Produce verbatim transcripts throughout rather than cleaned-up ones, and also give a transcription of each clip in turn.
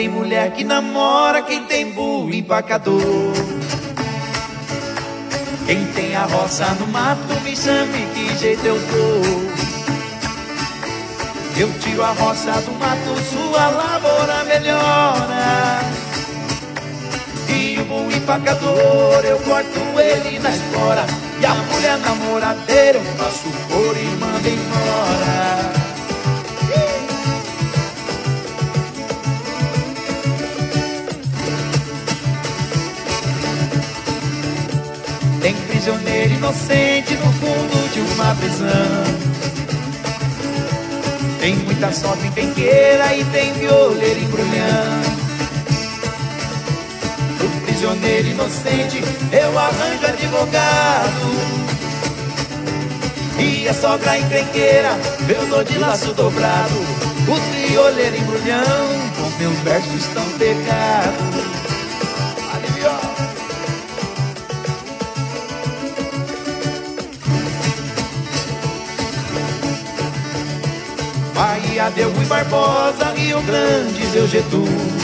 tem mulher que namora quem tem burro empacador. Quem tem a roça no mato me chame, que jeito eu tô. Eu tiro a roça do mato, sua lavoura melhora. E o burro empacador, eu corto ele na espora. E a mulher namoradeira, eu faço por e mando embora. Tem prisioneiro inocente no fundo de uma prisão. Tem muita sorte em penqueira e tem violeiro embrulhando. Pro prisioneiro inocente eu arranjo advogado. E a sogra encrenqueira eu dou de laço dobrado. O violeiro embrulhão com meus versos estão pegados. Aliviou. Bahia, Deu Rui Barbosa, Rio Grande, deu Getúlio.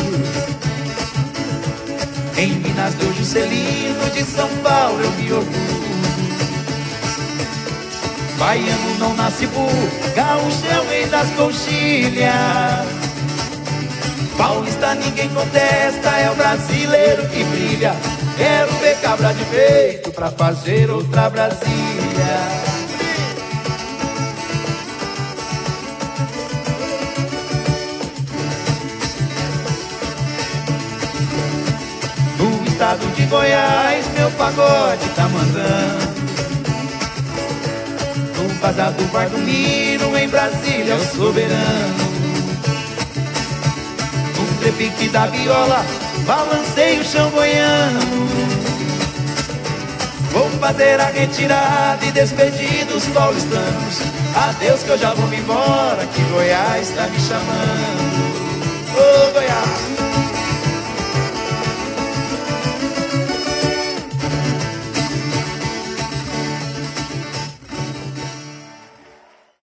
Em Minas deu Juscelino, de São Paulo eu me orgulho. Baiano não nasce burro, gaúcho é o rei das coxilhas. Paulista ninguém contesta, é o brasileiro que brilha. Quero ver cabra de peito pra fazer outra Brasília. No estado de Goiás, meu pagode tá mandando. No bazar do Bar do Miro, em Brasília, o soberano. No trepique da viola, balancei o chão goiano. Vou fazer a retirada e despedir dos paulistanos. Adeus que eu já vou me embora, que Goiás tá me chamando. Ô, Goiás!